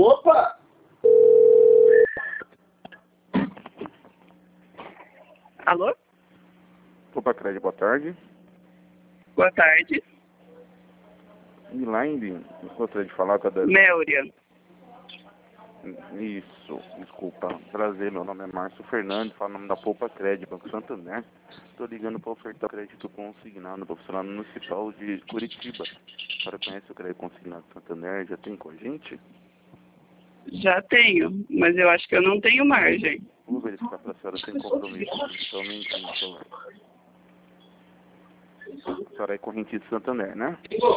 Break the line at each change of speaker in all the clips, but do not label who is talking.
Opa!
Alô?
Opa, Crédito, boa tarde.
Boa tarde.
Milaine, gostaria de falar com a Dani.
Méuria.
Isso, desculpa. Prazer, meu nome é Márcio Fernandes, falo o nome da Poupa Crédito, Banco Santander. Estou ligando para ofertar crédito consignado no profissional municipal de Curitiba. A senhora conhece o crédito consignado de Santander? Já tem com a gente?
Já tenho, mas eu acho que eu não tenho margem.
Vou verificar para a senhora sem compromisso. Somente no celular. A senhora é corrente de Santander, né?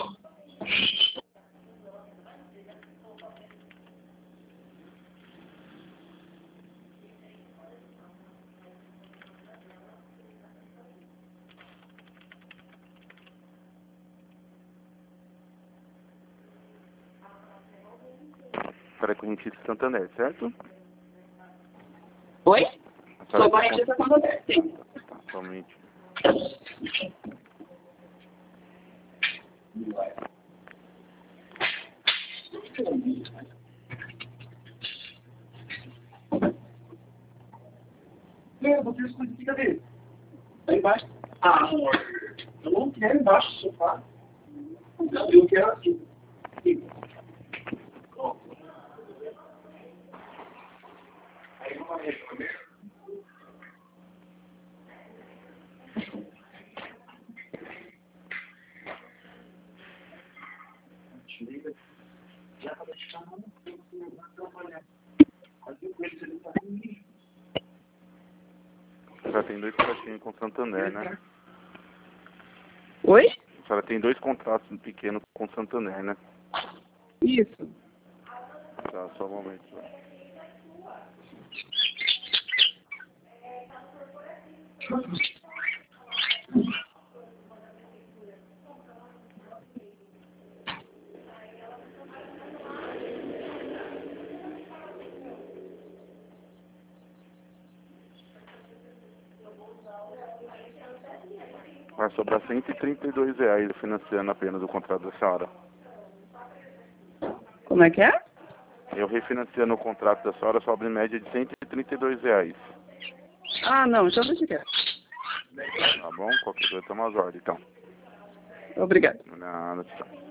A senhora é corrente de Santander, certo?
Oi?
A
Sou
senhora
corrente da Santander, sim.
Tá, somente.
Eu vou ter escondido, cadê? Tá embaixo. Ah, amor. Eu não quero embaixo do sofá. Não, eu quero aqui. Aí eu vou responder. Já tá deixando trabalhar. Aqui com ele, ele tá comigo.
A senhora tem 2 contratinhos com Santander, né?
Oi?
A senhora tem 2 contratos pequenos com Santander, né?
Isso.
Tá, só um momento. Vai sobrar R$ 132 financiando apenas o contrato da senhora.
Como é que é?
Eu refinanciando o contrato da senhora sobra em média de R$ 132.
Ah, não, já deixa quieto.
Tá bom? Qualquer coisa toma as ordens, então.
Obrigada.
Nada, tchau.